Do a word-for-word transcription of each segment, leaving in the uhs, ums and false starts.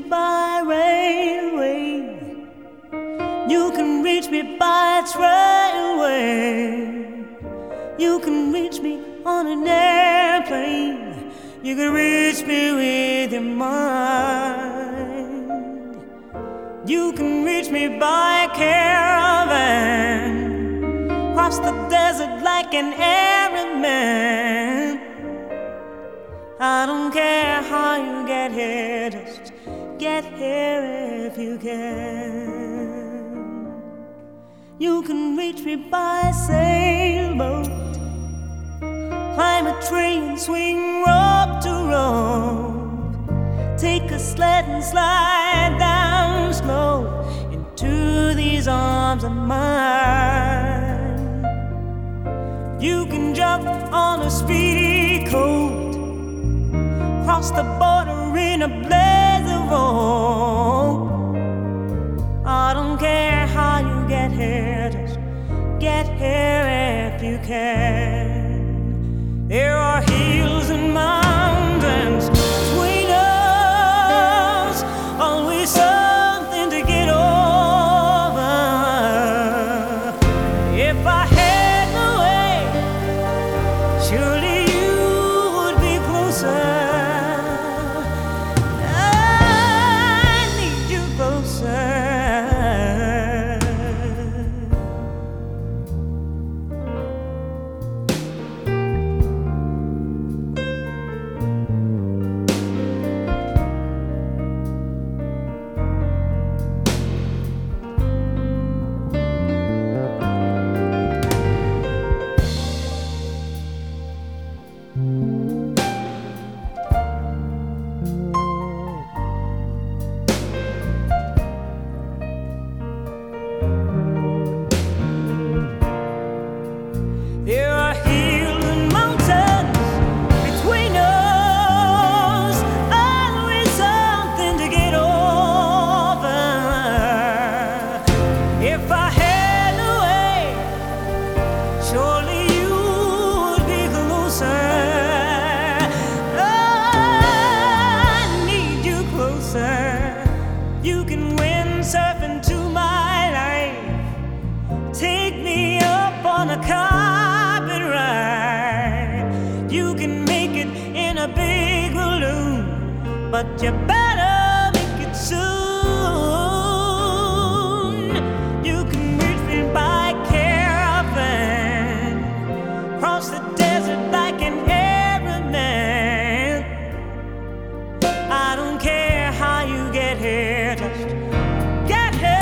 by railway. You can reach me by trailway. You can reach me on an airplane. You can reach me with your mind. You can reach me by caravan, cross the desert like an Arab man. I don't care how you get here, just get here if you can. You can reach me by sailboat, climb a tree and swing rope to rope, take a sled and slide down slow into these arms of mine. You can jump on a speedy coat, cross the border in a blaze of hope. I don't care how you get here, just get here if you can. There are hills and mountains between us, always something to get over. If I had the way, surely you would be closer. There are hills and mountains between us, always something to get over. If I had a way, surely you would be closer. I need you closer. You can windsurf into my life, take me up on a car. You can make it in a big balloon, but you better make it soon. You can reach me by caravan, cross the desert like an Arab man. I don't care how you get here, just get here.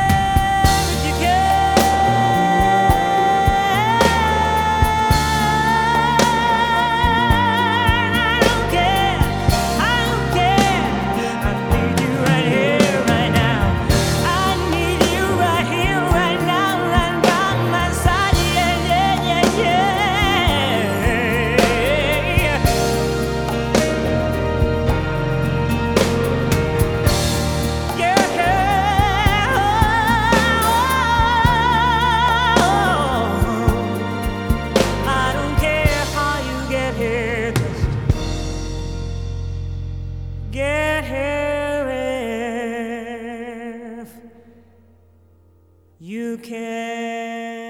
Get here if you can.